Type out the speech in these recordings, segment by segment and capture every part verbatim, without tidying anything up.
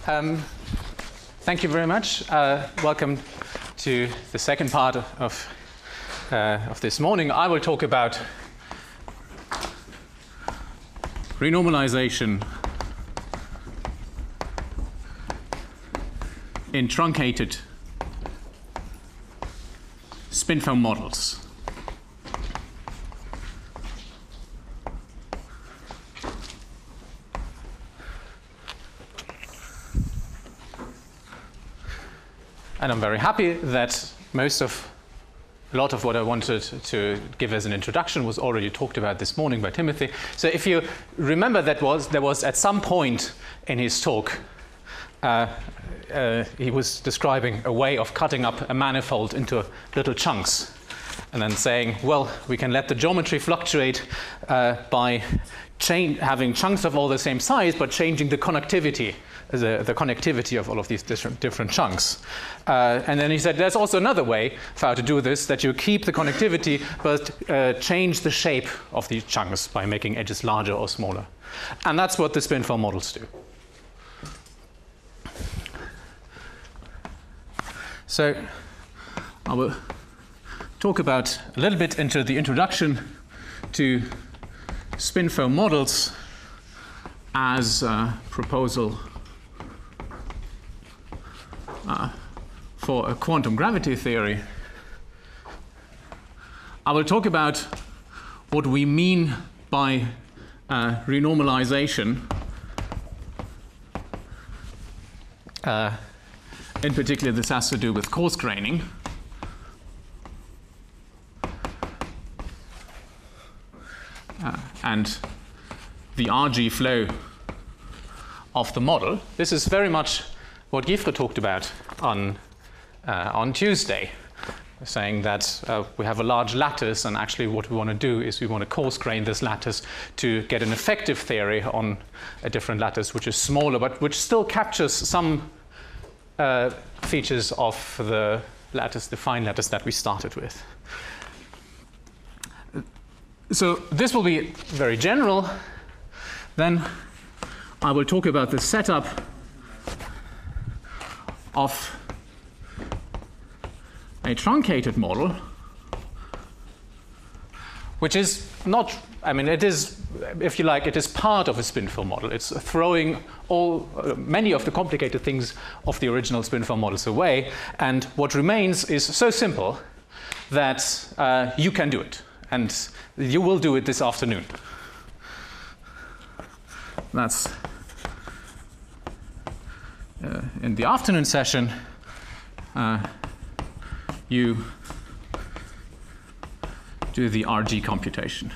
Um, thank you very much. Uh, welcome to the second part of, uh, of this morning. I will talk about renormalization in truncated spin foam models. And I'm very happy that most of, a lot of what I wanted to give as an introduction was already talked about this morning by Timothy. So if you remember, that was, there was at some point in his talk, uh, uh, he was describing a way of cutting up a manifold into little chunks and then saying, well, we can let the geometry fluctuate uh, by having chunks of all the same size, but changing the connectivity. The, the connectivity of all of these different, different chunks. Uh, and then he said there's also another way for how to do this, that you keep the connectivity but uh, change the shape of these chunks by making edges larger or smaller. And that's what the spin foam models do. So I will talk about a little bit into the introduction to spin foam models as a proposal Uh, for a quantum gravity theory. I will talk about what we mean by uh, renormalization. Uh, in particular, this has to do with coarse graining. Uh, and the R G flow of the model. This is very much what Gifre talked about on, uh, on Tuesday, saying that uh, we have a large lattice, and actually what we want to do is we want to coarse grain this lattice to get an effective theory on a different lattice which is smaller, but which still captures some uh, features of the lattice, the fine lattice that we started with. So this will be very general. Then I will talk about the setup of a truncated model, which is not, I mean, it is, if you like, it is part of a spin foam model. It's throwing all, uh, many of the complicated things of the original spin foam models away, and what remains is so simple that uh, you can do it, and you will do it this afternoon. That's Uh, in the afternoon session, uh, you do the R G computation.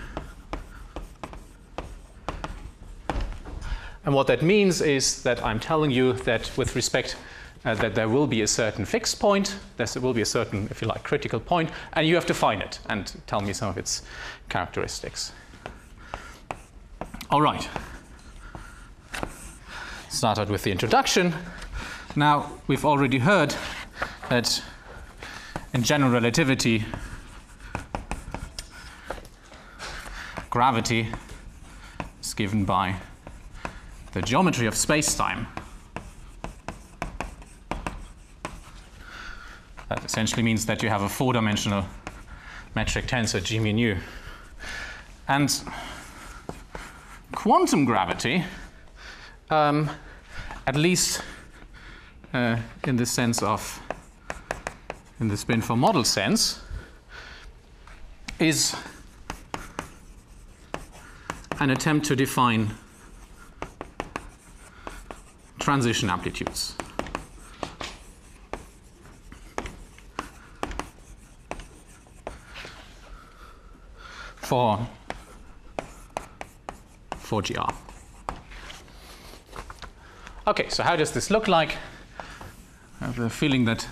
And what that means is that I'm telling you that with respect uh, that there will be a certain fixed point, there will be a certain, if you like, critical point, and you have to find it and tell me some of its characteristics. All right. Start out with the introduction. Now, we've already heard that in general relativity, gravity is given by the geometry of space-time. That essentially means that you have a four-dimensional metric tensor G mu nu. And quantum gravity, Um, at least uh, in the sense of, in the spin foam model sense, is an attempt to define transition amplitudes. For, for G R. Okay, so how does this look like? I have the feeling that,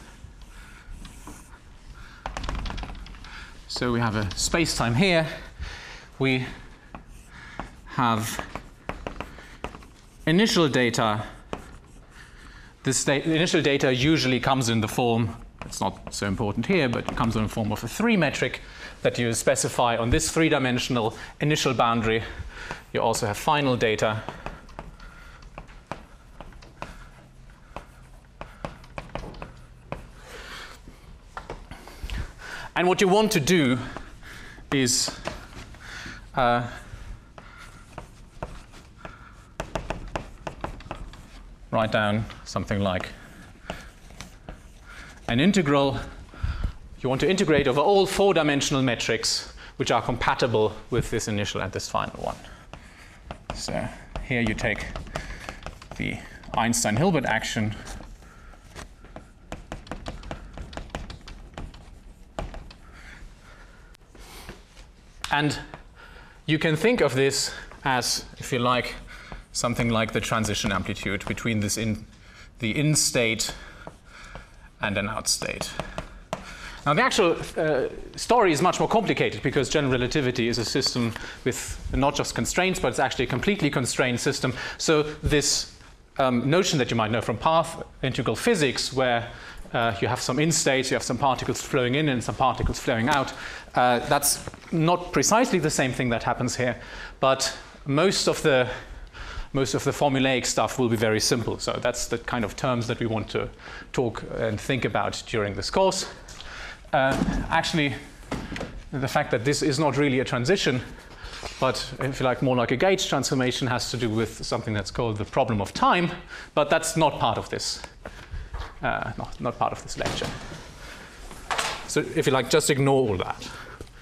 so we have a space-time here. We have initial data. This da initial data usually comes in the form, it's not so important here, but it comes in the form of a three metric that you specify on this three-dimensional initial boundary. You also have final data And what you want to do is uh, write down something like an integral. You want to integrate over all four-dimensional metrics which are compatible with this initial and this final one. So here you take the Einstein-Hilbert action and you can think of this as, if you like, something like the transition amplitude between this in the in state and an out state. Now the actual uh, story is much more complicated because general relativity is a system with not just constraints, but it's actually a completely constrained system. So this um, notion that you might know from path integral physics, where uh, you have some in states, you have some particles flowing in and some particles flowing out, uh, that's not precisely the same thing that happens here, but most of the most of the formulaic stuff will be very simple. So that's the kind of terms that we want to talk and think about during this course. Uh, actually, the fact that this is not really a transition, but if you like, more like a gauge transformation, has to do with something that's called the problem of time, but that's not part of this, uh, not, not part of this lecture. So if you like, just ignore all that.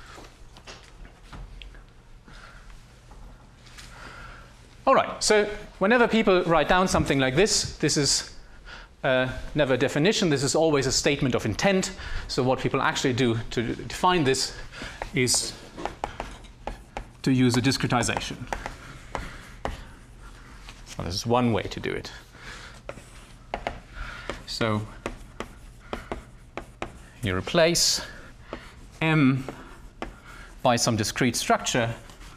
All right, so whenever people write down something like this, this is uh, never a definition, this is always a statement of intent. So what people actually do to define this is to use a discretization. Well, this is one way to do it. So you replace M by some discrete structure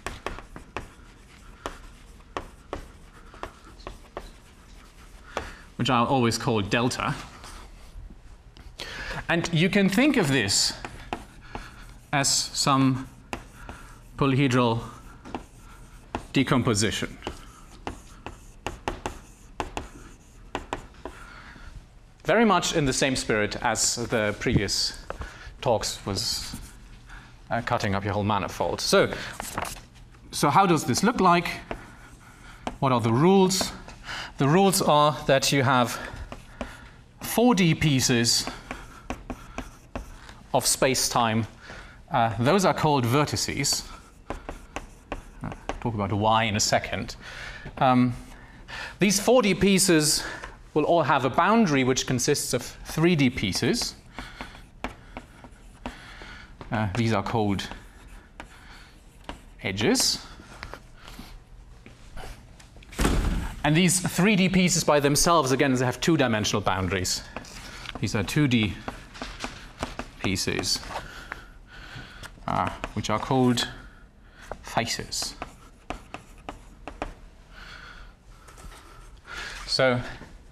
which I'll always call delta. And you can think of this as some polyhedral decomposition. Very much in the same spirit as the previous talks was uh, cutting up your whole manifold. So, so how does this look like? What are the rules? The rules are that you have four D pieces of space-time. Uh, those are called vertices. I'll talk about Y in a second. Um, these four D pieces will all have a boundary which consists of three D pieces. Uh, these are called edges. And these three D pieces by themselves, again, they have two-dimensional boundaries. These are two D pieces, uh, which are called faces. So,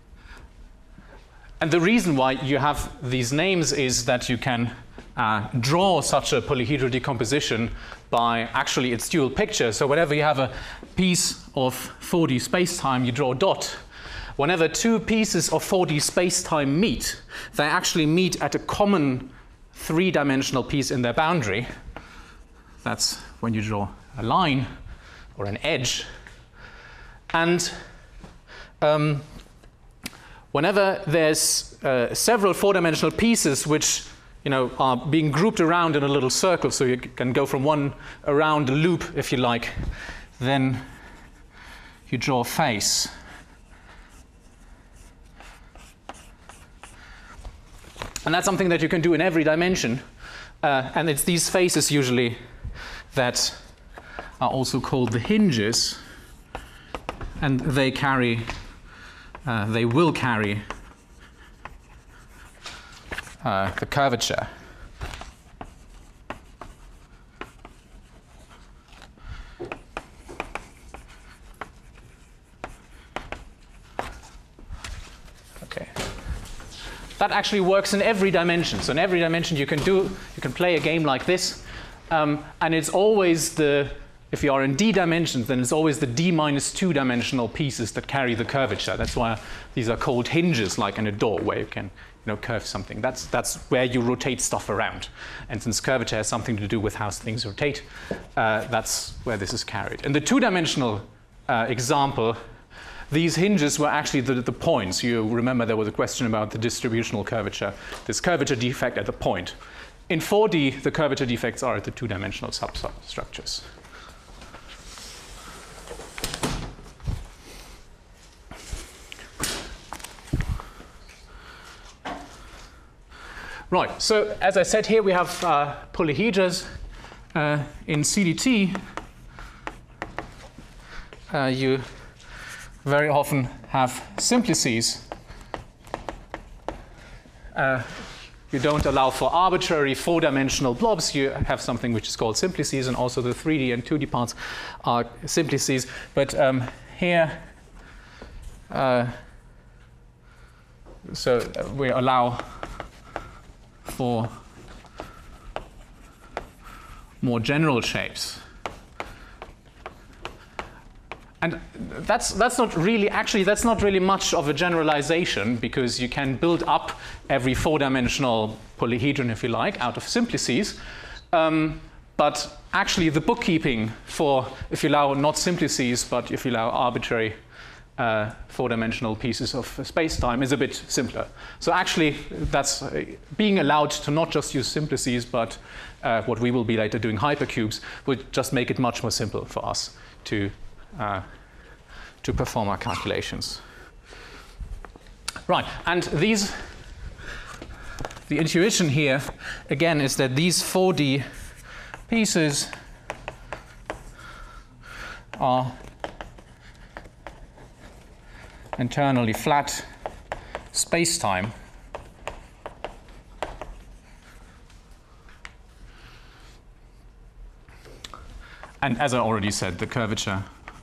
and the reason why you have these names is that you can uh, draw such a polyhedral decomposition by actually its dual picture. So whenever you have a piece of four D space-time, you draw a dot. Whenever two pieces of four D space-time meet, they actually meet at a common three-dimensional piece in their boundary. That's when you draw a line or an edge. And um, whenever there's uh, several four-dimensional pieces which you know, are being grouped around in a little circle, so you can go from one around a loop, if you like, then you draw a face. And that's something that you can do in every dimension. Uh, and it's these faces usually that are also called the hinges. And they carry, uh, they will carry uh, the curvature. That actually works in every dimension. So in every dimension you can do, you can play a game like this, um, and it's always the if you are in d dimensions, then it's always the d minus two dimensional pieces that carry the curvature. That's why these are called hinges, like in a door where you can, you know, curve something. That's, that's where you rotate stuff around. And since curvature has something to do with how things rotate, uh, that's where this is carried. In the two-dimensional uh, example, these hinges were actually the, the points. You remember there was a question about the distributional curvature, this curvature defect at the point. In four D, the curvature defects are at the two-dimensional substructures. Right, so as I said here, we have uh, polyhedras. Uh, in C D T, uh, you very often have simplices. Uh, you don't allow for arbitrary four-dimensional blobs. You have something which is called simplices, and also the three D and two D parts are simplices. But um, here, uh, so we allow for more general shapes. And that's, that's not really, actually, that's not really much of a generalization, because you can build up every four-dimensional polyhedron, if you like, out of simplices. Um, but actually, the bookkeeping for, if you allow not simplices, but if you allow arbitrary uh, four-dimensional pieces of space-time, is a bit simpler. So actually, that's uh, being allowed to not just use simplices, but uh, what we will be later doing, hypercubes, would just make it much more simple for us to Uh, to perform our calculations. Right, and these, the intuition here, again, is that these four D pieces are internally flat space-time. And as I already said, the curvature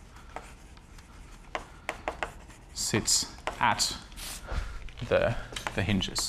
sits at the, the hinges.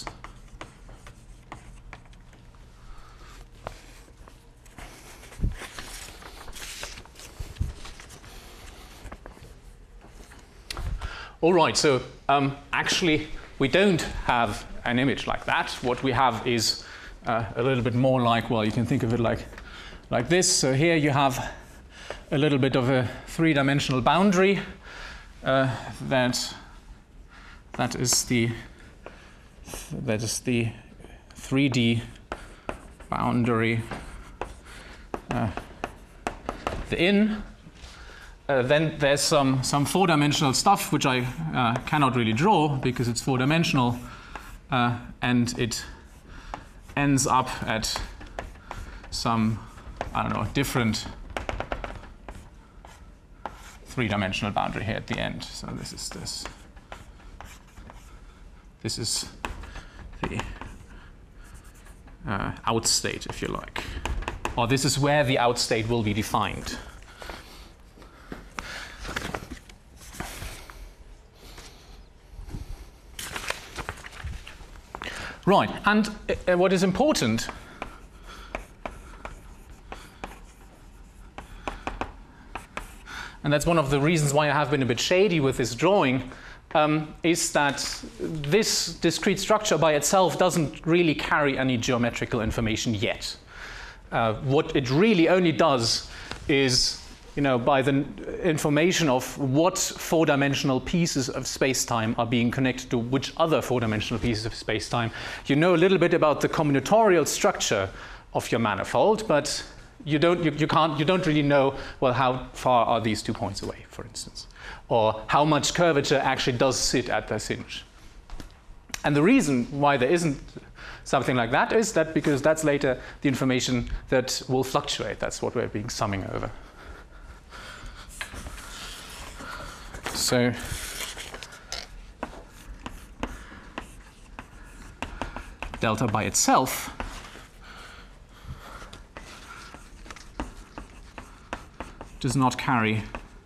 All right, so um, actually we don't have an image like that. What we have is uh, a little bit more like, well, you can think of it like, like this. So here you have a little bit of a three-dimensional boundary. Uh, that that is the that is the three D boundary uh, the in. Uh, then there's some some four-dimensional stuff which I uh, cannot really draw because it's four-dimensional, uh, and it ends up at some, I don't know, different three-dimensional boundary here at the end. So this is this. This is the uh, outstate, if you like. Or this is where the outstate will be defined. Right, and uh, what is important and that's one of the reasons why I have been a bit shady with this drawing, um, is that this discrete structure by itself doesn't really carry any geometrical information yet. Uh, what it really only does is, you know, by the information of what four-dimensional pieces of space-time are being connected to which other four-dimensional pieces of space-time, you know a little bit about the combinatorial structure of your manifold, but You don't, you, you can't, you don't really know, well, how far are these two points away, for instance, or how much curvature actually does sit at this hinge. And the reason why there isn't something like that is that because that's later the information that will fluctuate. That's what we're being summing over. So delta by itself does not carry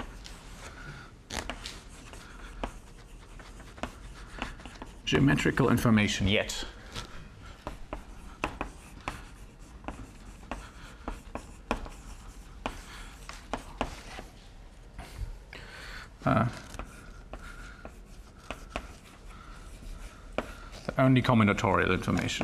geometrical information yet. uh, the only combinatorial information.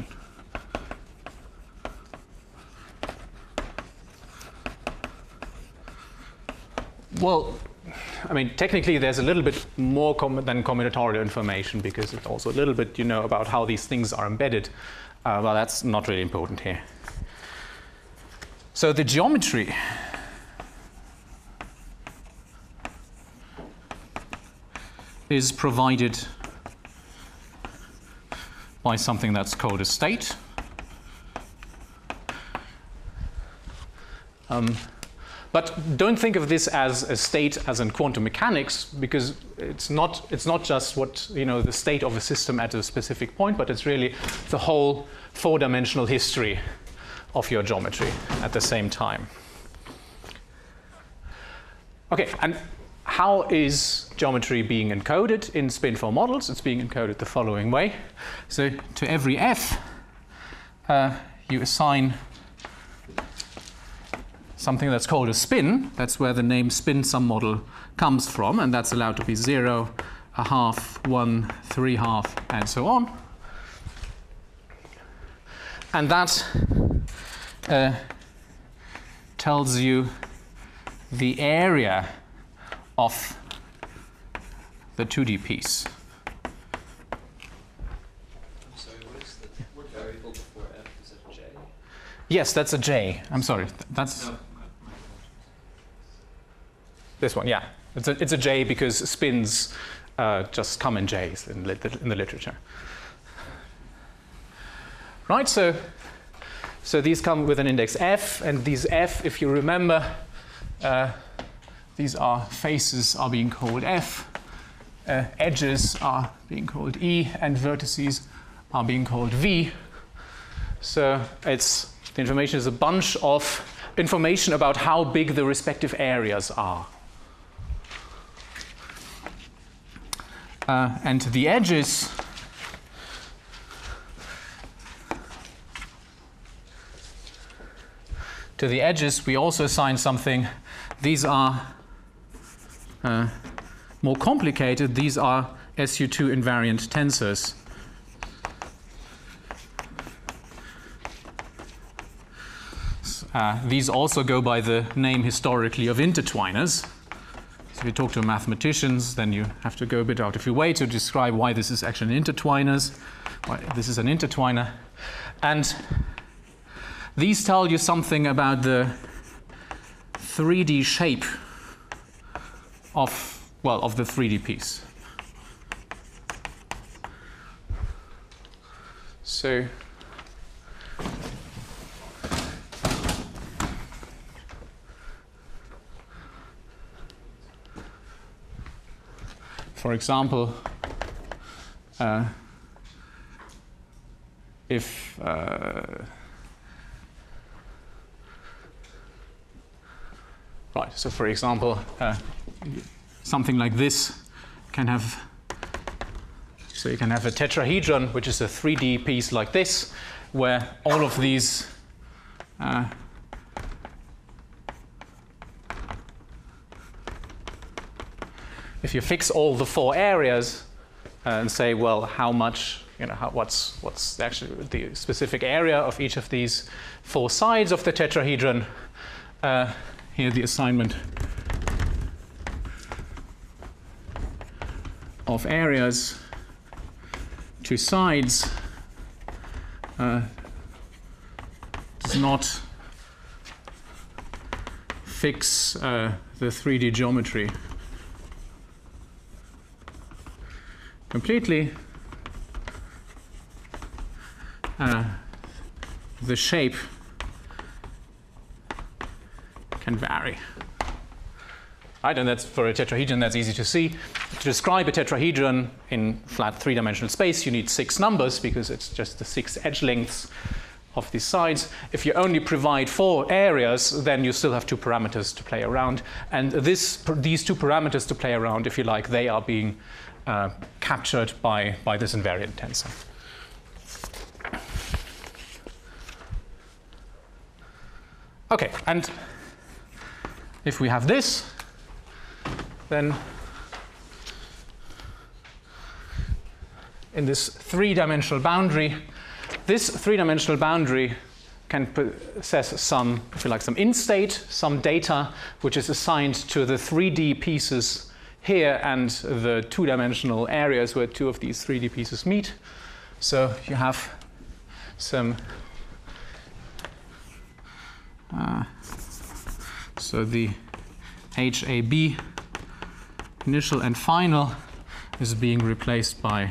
Well, I mean, technically there's a little bit more com than combinatorial information, because it's also a little bit, you know, about how these things are embedded. Uh, well, that's not really important here. So the geometry is provided by something that's called a state. Um, But don't think of this as a state as in quantum mechanics, because it's not, it's not just what, you know, the state of a system at a specific point, but it's really the whole four-dimensional history of your geometry at the same time. Okay, and how is geometry being encoded in spinfor models? It's being encoded the following way. So to every f, uh, you assign something that's called a spin. That's where the name spin sum model comes from, and that's allowed to be zero, a half, one, three half, and so on. And that uh, tells you the area of the two D piece. I'm sorry, what is the what variable before f? Is it j? Yes, that's a j. I'm sorry. That's No. this one, yeah. It's a, it's a j because spins uh, just come in j's in, lit in the literature. Right, so, so these come with an index f, and these f, if you remember, uh, these are faces are being called f, uh, edges are being called e, and vertices are being called v. So it's, the information is a bunch of information about how big the respective areas are. Uh, and to the edges, to the edges we also assign something. These are uh, more complicated. These are S U two invariant tensors. Uh, these also go by the name historically of intertwiners. So if you talk to mathematicians, then you have to go a bit out of your way to describe why this is actually an intertwiners, why this is an intertwiner. And these tell you something about the three D shape of, well, of the three D piece. So for example, uh, if uh, right, so for example, uh, something like this can have, so you can have a tetrahedron, which is a three D piece like this, where all of these uh, if you fix all the four areas uh, and say, well, how much, you know, how, what's what's actually the specific area of each of these four sides of the tetrahedron? Uh, here, the assignment of areas to sides uh, does not fix uh, the three D geometry completely. Uh, the shape can vary. Right, and that's for a tetrahedron, that's easy to see. To describe a tetrahedron in flat three-dimensional space, you need six numbers because it's just the six edge lengths of these sides. If you only provide four areas, then you still have two parameters to play around. And this, these two parameters to play around, if you like, they are being uh, captured by, by this invariant tensor. Okay, and if we have this, then in this three-dimensional boundary. This three-dimensional boundary can possess some, if you like, some in-state, some data, which is assigned to the three D pieces here and the two-dimensional areas where two of these three D pieces meet. So you have some, uh, so the H A B initial and final is being replaced by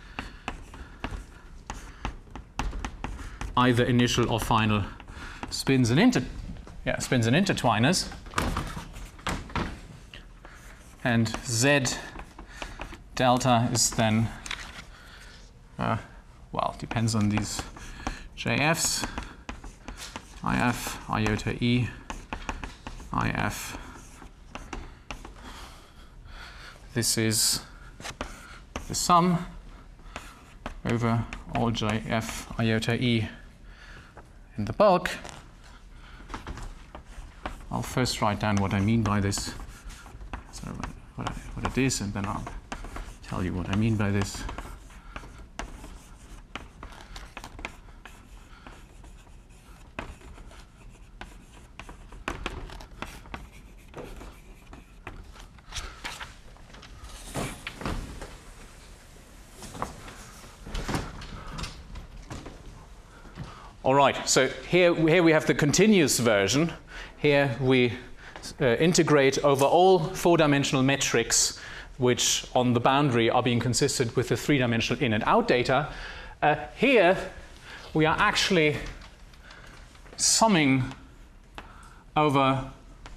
either initial or final spins and inter yeah, spins and intertwiners. And Z delta is then, uh, well, depends on these J Fs, I F, iota E, I F. This is the sum over all J F iota E in the bulk. I'll first write down what I mean by this, so what, I, what it is, and then I'll tell you what I mean by this. All right, so here, here we have the continuous version. Here we uh, integrate over all four-dimensional metrics which on the boundary are being consistent with the three-dimensional in and out data. Uh, here we are actually summing over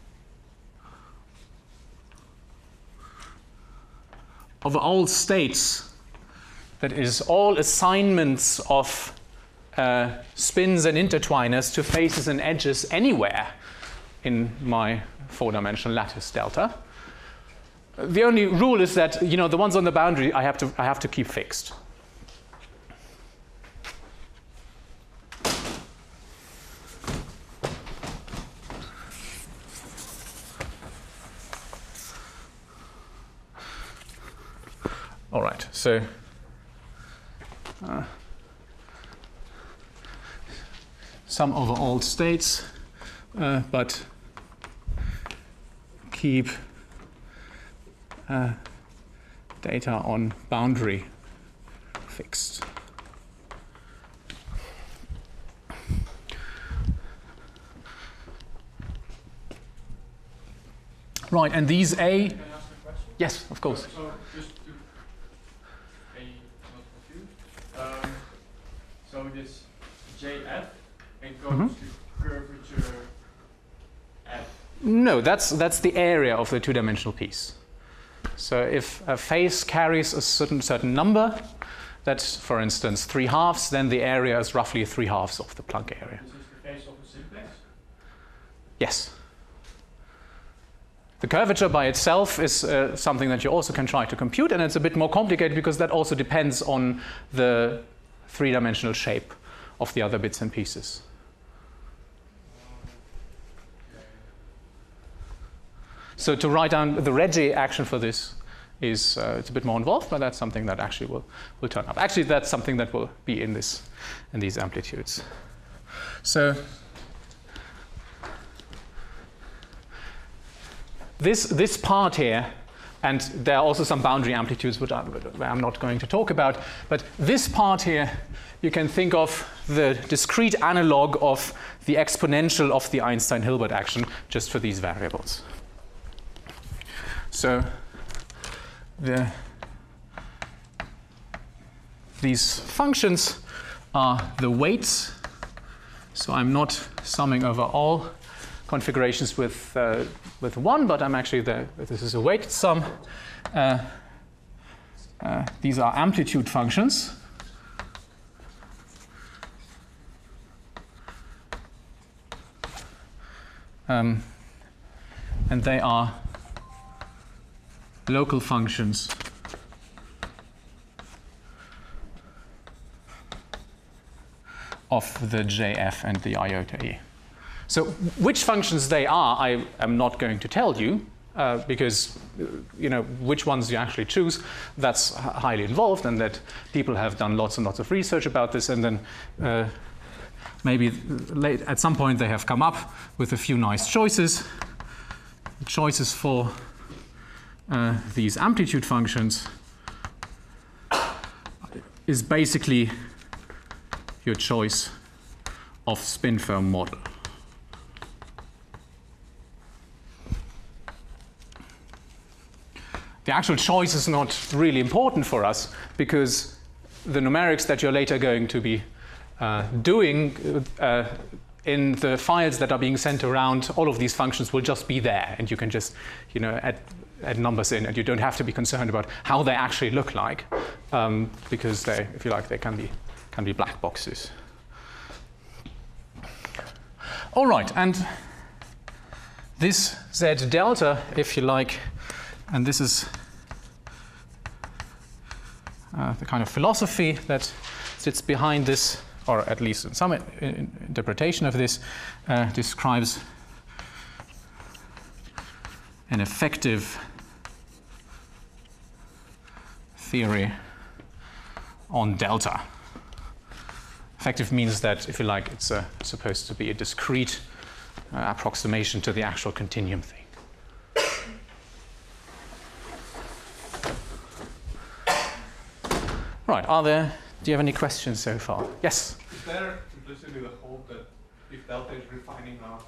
over all states, that is all assignments of Uh, spins and intertwiners to faces and edges anywhere in my four-dimensional lattice delta. The only rule is that, you know, the ones on the boundary I have to I have to keep fixed. All right, so uh, sum over all states, uh, but keep uh, data on boundary fixed. Right, and these A. Can I ask a question? Yes, of course. So, so just to be not confused, um, so this J F encodes Mm-hmm. the curvature F. No, that's that's the area of the two-dimensional piece. So if a face carries a certain certain number, that's for instance three halves, then the area is roughly three halves of the Planck area. This is the face of a simplex? Yes. The curvature by itself is uh, something that you also can try to compute, and it's a bit more complicated because that also depends on the three-dimensional shape of the other bits and pieces. So to write down the Regge action for this is uh, it's a bit more involved, but that's something that actually will, will turn up. Actually, that's something that will be in this in these amplitudes. So this this part here, and there are also some boundary amplitudes which I'm, I'm not going to talk about, but this part here you can think of the discrete analog of the exponential of the Einstein-Hilbert action just for these variables. So the, these functions are the weights. So I'm not summing over all configurations with, uh, with one, but I'm actually, the, this is a weighted sum. Uh, uh, these are amplitude functions. Um, and they are local functions of the J F and the iota E. So which functions they are, I am not going to tell you. uh, because uh, you know which ones you actually choose, that's h- highly involved, and that people have done lots and lots of research about this, and then uh, maybe late, at some point they have come up with a few nice choices, choices for uh, these amplitude functions is basically your choice of spin foam model. The actual choice is not really important for us because the numerics that you're later going to be uh, doing uh, in the files that are being sent around, all of these functions will just be there, and you can just, you know, add, add numbers in, and you don't have to be concerned about how they actually look like, um, because they, if you like, they can be can be black boxes. All right, and this Z delta, if you like, and this is uh, the kind of philosophy that sits behind this, or at least in some in interpretation of this, uh, describes an effective theory on delta. Effective means that, if you like, it's uh, supposed to be a discrete uh, approximation to the actual continuum thing. Right, are there, do you have any questions so far? Yes? Is there implicitly the hope that if delta is refining enough,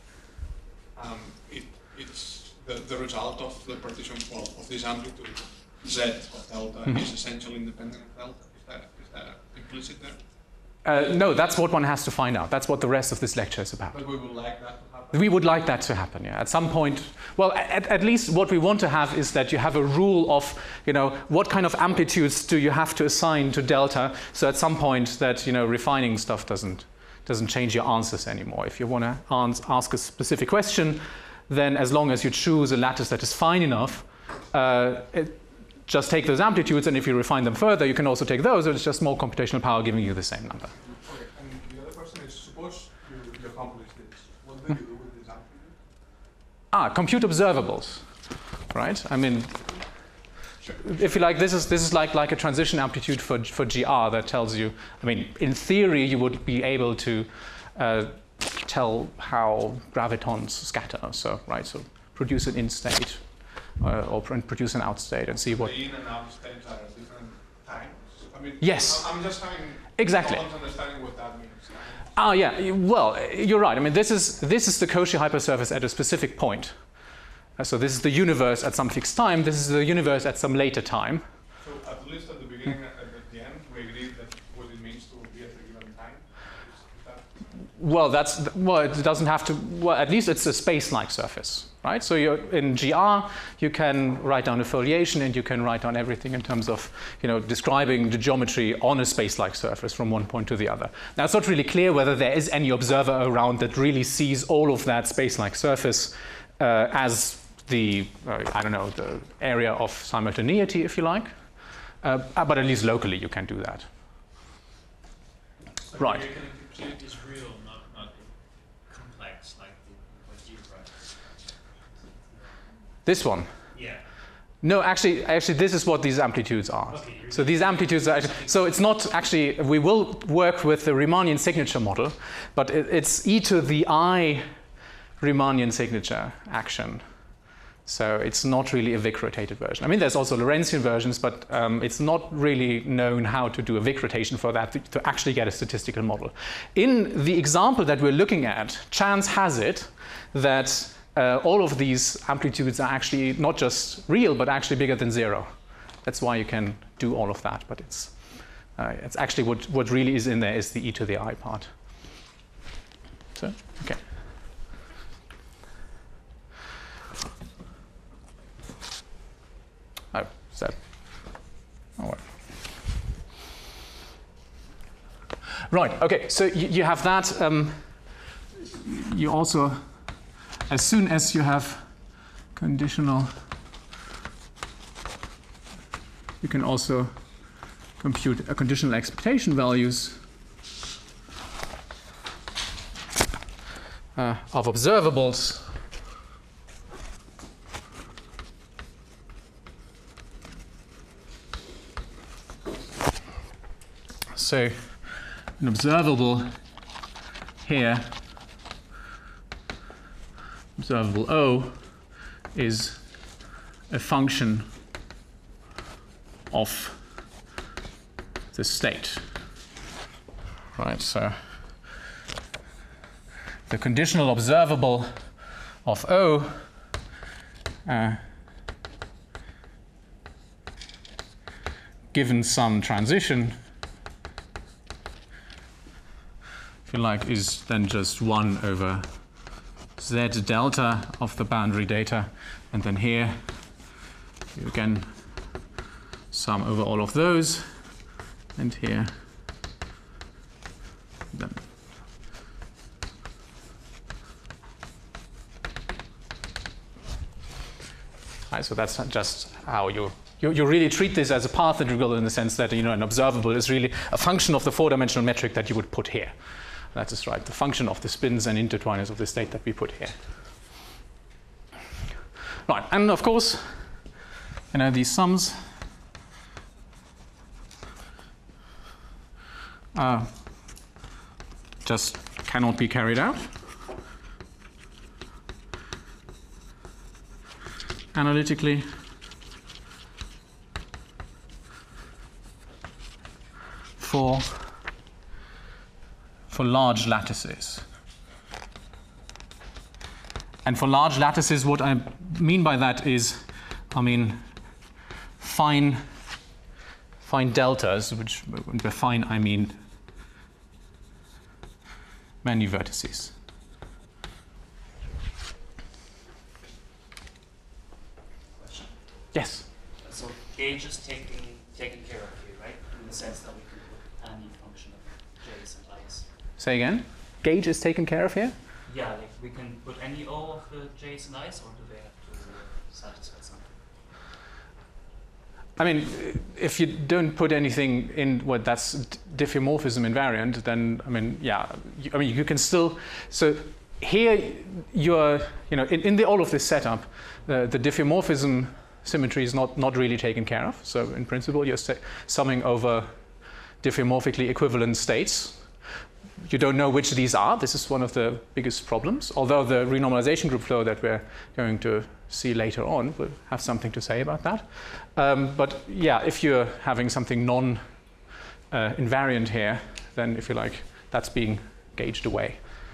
um, it, it's the, the result of the partition well, of this amplitude, Z of delta, mm-hmm. is essentially independent of delta? Is that, is that implicit there? Uh, no, that's what one has to find out. That's what the rest of this lecture is about. But we would like that to happen? We would like that to happen, yeah. At some point, well, at, at least what we want to have is that you have a rule of, you know, what kind of amplitudes do you have to assign to delta, so at some point that, you know, refining stuff doesn't, doesn't change your answers anymore. If you want to ans- ask a specific question, then as long as you choose a lattice that is fine enough, uh, it, just take those amplitudes, and if you refine them further, you can also take those, and it's just more computational power giving you the same number. Okay, and the other question is, suppose you, you accomplish this, what do you do with this amplitude? Ah, compute observables, right? I mean, sure. if you like, this is this is like like a transition amplitude for for G R that tells you. I mean, in theory, you would be able to uh, tell how gravitons scatter. So right, so produce an in state. Uh, or pr- produce an out state and see what. The in and out states are at different times. I mean, yes. I'm just having exactly. understanding what that means. Ah, yeah. Well, you're right. I mean, this is this is the Cauchy hypersurface at a specific point. Uh, so this is the universe at some fixed time. This is the universe at some later time. So at least at the beginning and at the end, we agree that what it means to be at a given time. Is, is that well, that's well. It doesn't have to. Well, at least it's a space-like surface. Right? So you're, in G R, you can write down a foliation, and you can write down everything in terms of, you know, describing the geometry on a space-like surface from one point to the other. Now, it's not really clear whether there is any observer around that really sees all of that space-like surface uh, as the, uh, I don't know, the area of simultaneity, if you like. Uh, but at least locally, you can do that. So right. You can compute is real, not, not complex, like the, what you write. This one? Yeah. No, actually, actually, this is what these amplitudes are. Okay, so these amplitudes are actually, so it's not actually, we will work with the Riemannian signature model, but it, it's e to the I Riemannian signature action. So it's not really a Wick rotated version. I mean, there's also Lorentzian versions, but um, it's not really known how to do a Wick rotation for that to, to actually get a statistical model. In the example that we're looking at, chance has it that Uh, all of these amplitudes are actually not just real, but actually bigger than zero. That's why you can do all of that. But it's uh, it's actually what what really is in there is the e to the I part. So okay. Oh, is that? Oh, well. Right. Okay. So you, you have that. Um, you also. As soon as you have conditional, you can also compute a conditional expectation values uh, of observables So an observable here, observable O, is a function of the state. Right, so the conditional observable of O uh, given some transition, if you like, is then just one over z delta of the boundary data, and then here you again sum over all of those, and here then right, so that's just how you You, you really treat this as a path integral in the sense that, you know, an observable is really a function of the four-dimensional metric that you would put here. That is right, the function of the spins and intertwiners of the state that we put here. Right, and of course, you know, these sums uh, just cannot be carried out analytically. For, for large lattices. And for large lattices, what I mean by that is, I mean, fine, fine deltas, which by fine I mean many vertices. Question. Yes? So gauge is taking, taking care of you, right? In the sense that we can put any function of j's and i's. Say again? Gauge is taken care of here? Yeah, like we can put any O of the j's and i's, or do they have to uh, satisfy something? I mean, if you don't put anything in what that's diffeomorphism invariant, then, I mean, yeah, you, I mean, you can still, so here you're, you know, in, in the, all of this setup, uh, the diffeomorphism symmetry is not, not really taken care of. So in principle, you're summing over diffeomorphically equivalent states. You don't know which these are. This is one of the biggest problems, although the renormalization group flow that we're going to see later on will have something to say about that. Um, but yeah, if you're having something non-invariant uh, here, then if you like, that's being gauged away.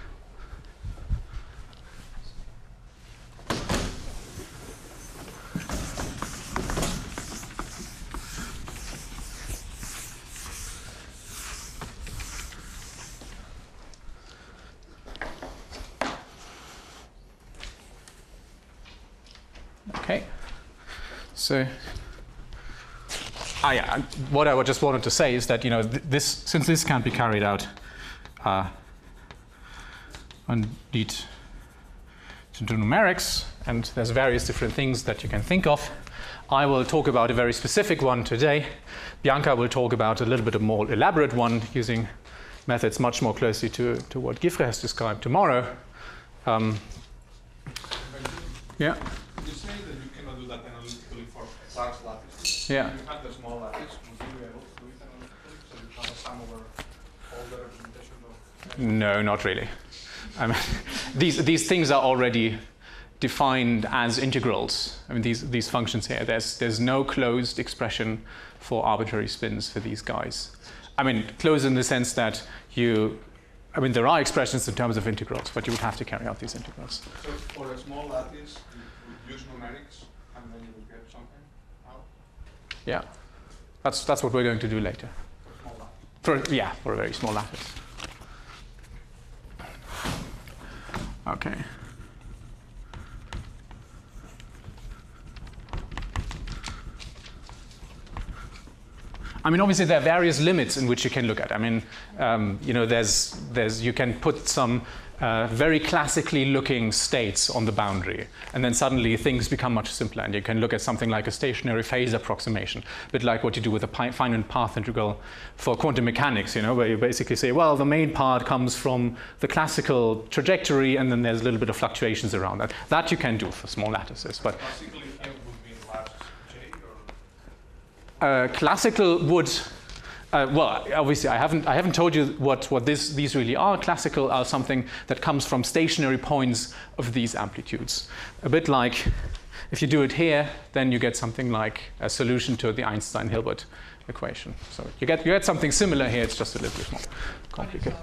Okay, so ah, yeah, what I just wanted to say is that, you know, th this, since this can't be carried out, uh, and need to do numerics, and there's various different things that you can think of. I will talk about a very specific one today. Bianca will talk about a little bit of more elaborate one using methods much more closely to, to what Gifre has described tomorrow. Um, yeah. You say that you cannot do that analytically for large lattices. Yeah. If you have the small lattice, would you be able to do it analytically? So you have a sum over all the representation of... No, not really. I mean, these, these things are already defined as integrals. I mean, these, these functions here, there's, there's no closed expression for arbitrary spins for these guys. I mean, closed in the sense that you, I mean, there are expressions in terms of integrals, but you would have to carry out these integrals. So for a small lattice, you would use numerics, and then you would get something out? Yeah, that's, that's what we're going to do later. For small lattice? For, yeah, for a very small lattice. Okay. I mean, obviously there are various limits in which you can look at. I mean, um, you know, there's, there's, you can put some uh, very classically looking states on the boundary, and then suddenly things become much simpler, and you can look at something like a stationary phase approximation, a bit like what you do with a finite path integral for quantum mechanics, you know, where you basically say, well, the main part comes from the classical trajectory, and then there's a little bit of fluctuations around that. That you can do for small lattices, but Classically, M would be in large J, or? Uh, classical would, Uh, well, obviously, I haven't, I haven't told you what, what this, these really are. Classical are something that comes from stationary points of these amplitudes. A bit like, if you do it here, then you get something like a solution to the Einstein-Hilbert equation. So you get, you get something similar here, it's just a little bit more complicated.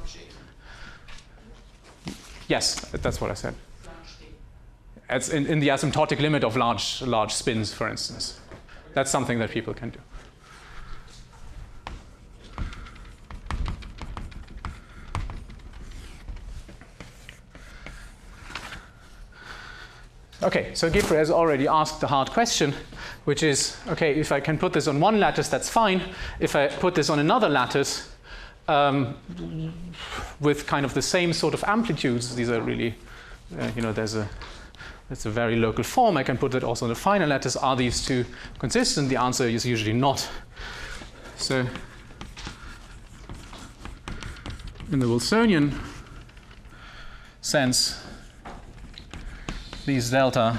Yes, that's what I said. It's in, in the asymptotic limit of large, large spins, for instance. That's something that people can do. Okay, so Geoffrey has already asked the hard question, which is, okay, if I can put this on one lattice, that's fine. If I put this on another lattice um, with kind of the same sort of amplitudes, these are really, uh, you know, there's a, it's a very local form. I can put it also on a finer lattice. Are these two consistent? The answer is usually not. So in the Wilsonian sense, these delta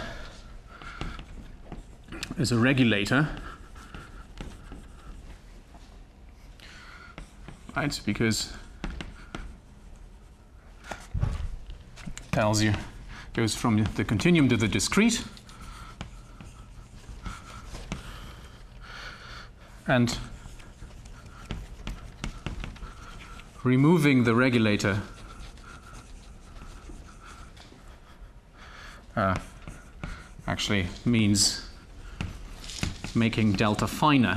is a regulator, right? Because it tells you, goes from the continuum to the discrete, and removing the regulator Uh, actually means making delta finer.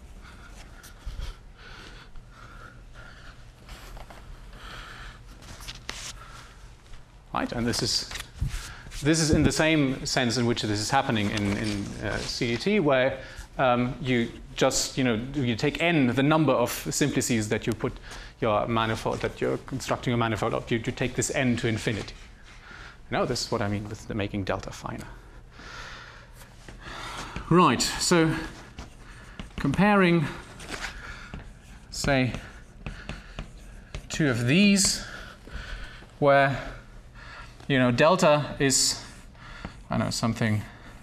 Right, and this is this is in the same sense in which this is happening in, in uh, C D T, where um, you just you know you take n, the number of simplices that you put your manifold that you're constructing a manifold of. You, you take this n to infinity. No, this is what I mean with the making delta finer. Right, so comparing, say, two of these, where, you know, delta is, I don't know, something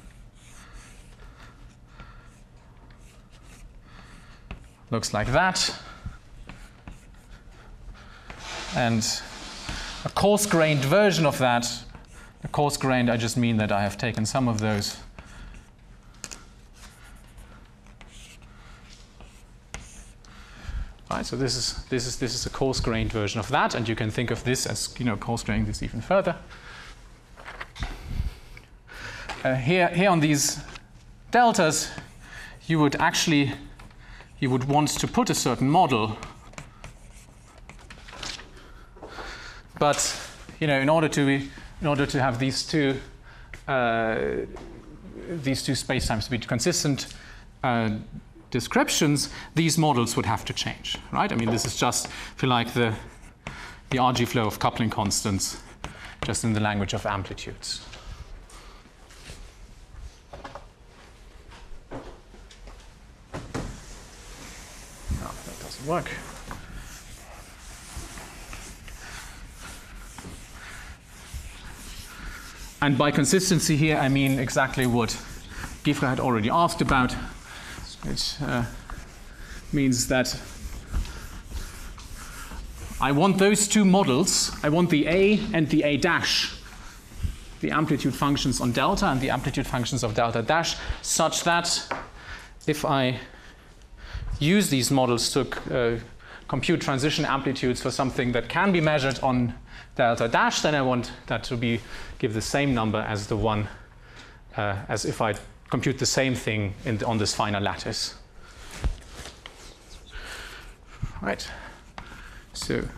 looks like that, and a coarse-grained version of that. A coarse-grained, I just mean that I have taken some of those right. So this is this is this is a coarse-grained version of that, and you can think of this as you know coarse-graining this even further. Uh, here here on these deltas, you would actually you would want to put a certain model, but you know in order to be In order to have these two, uh, these two spacetimes to be consistent uh, descriptions, these models would have to change, right? I mean, this is just, if you like, the the R G flow of coupling constants, just in the language of amplitudes. No, that doesn't work. And by consistency here, I mean exactly what Geoffrey had already asked about, which uh, means that I want those two models, I want the A and the A dash, the amplitude functions on delta and the amplitude functions of delta dash, such that if I use these models to uh, compute transition amplitudes for something that can be measured on delta dash, then I want that to be give the same number as the one uh, as if I compute the same thing in the, on this finer lattice. Right. So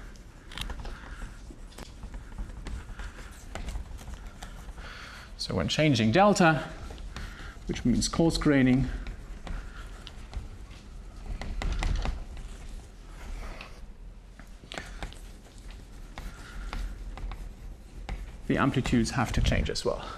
so when changing delta, which means coarse graining, the amplitudes have to change as well.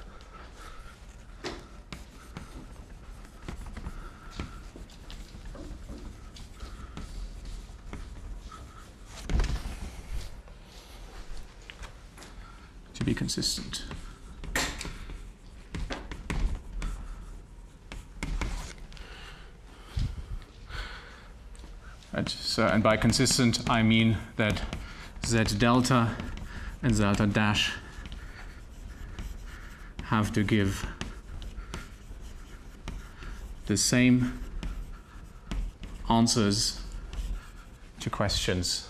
To be consistent. Right. So, and by consistent, I mean that z delta and delta dash have to give the same answers to questions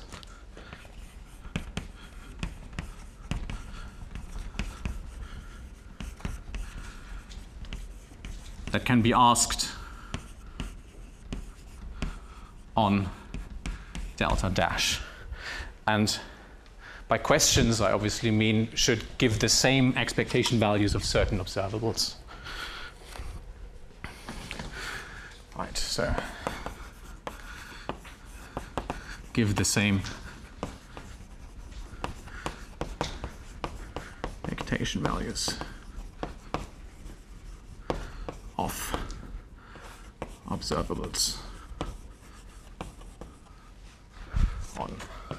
that can be asked on delta dash. And by questions, I obviously mean should give the same expectation values of certain observables. Right, so give the same expectation values of observables on,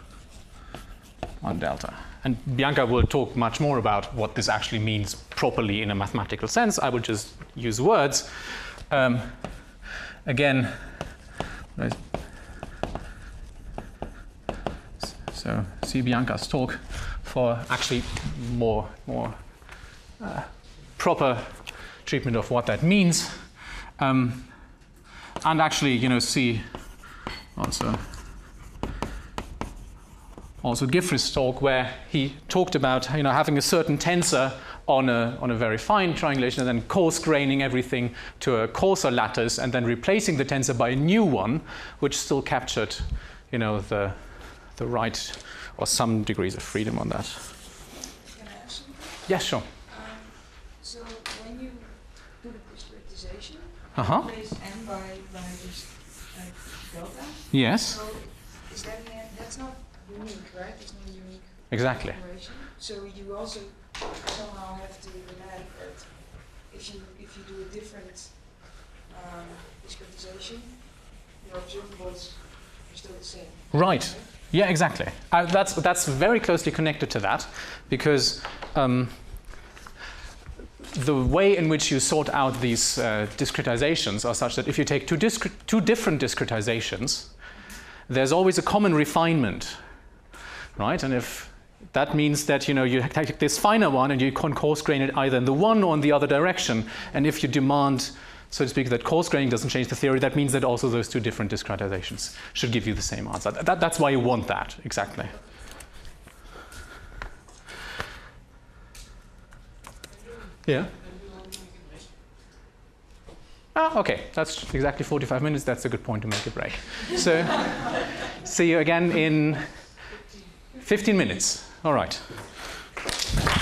on delta. And Bianca will talk much more about what this actually means properly in a mathematical sense. I will just use words. Um, again, so see Bianca's talk for actually more, more uh, proper treatment of what that means, um, and actually, you know, see also also Giffrey's talk where he talked about, you know, having a certain tensor on a on a very fine triangulation and then coarse graining everything to a coarser lattice and then replacing the tensor by a new one, which still captured, you know, the the right or some degrees of freedom on that. Can I ask something? Yes, sure. Um, so when you do the discretization, Uh-huh. replace n by by just uh, delta. Yes. So is that an, that's not unique, right? It's not a unique Exactly. operation. So you also somehow have to deny that if you if you do a different um, discretization, your observables are still the same. Right. Yeah, exactly. Uh, that's that's very closely connected to that, because um, the way in which you sort out these uh, discretizations are such that if you take two, discre- two different discretizations, there's always a common refinement, right? And if that means that, you know, you take this finer one and you can coarse grain it either in the one or in the other direction, and if you demand, so to speak, that coarse graining doesn't change the theory, that means that also those two different discretizations should give you the same answer. That, that's why you want that, exactly. Yeah? Ah, okay, that's exactly forty-five minutes. That's a good point to make a break. So, see you again in fifteen minutes. All right.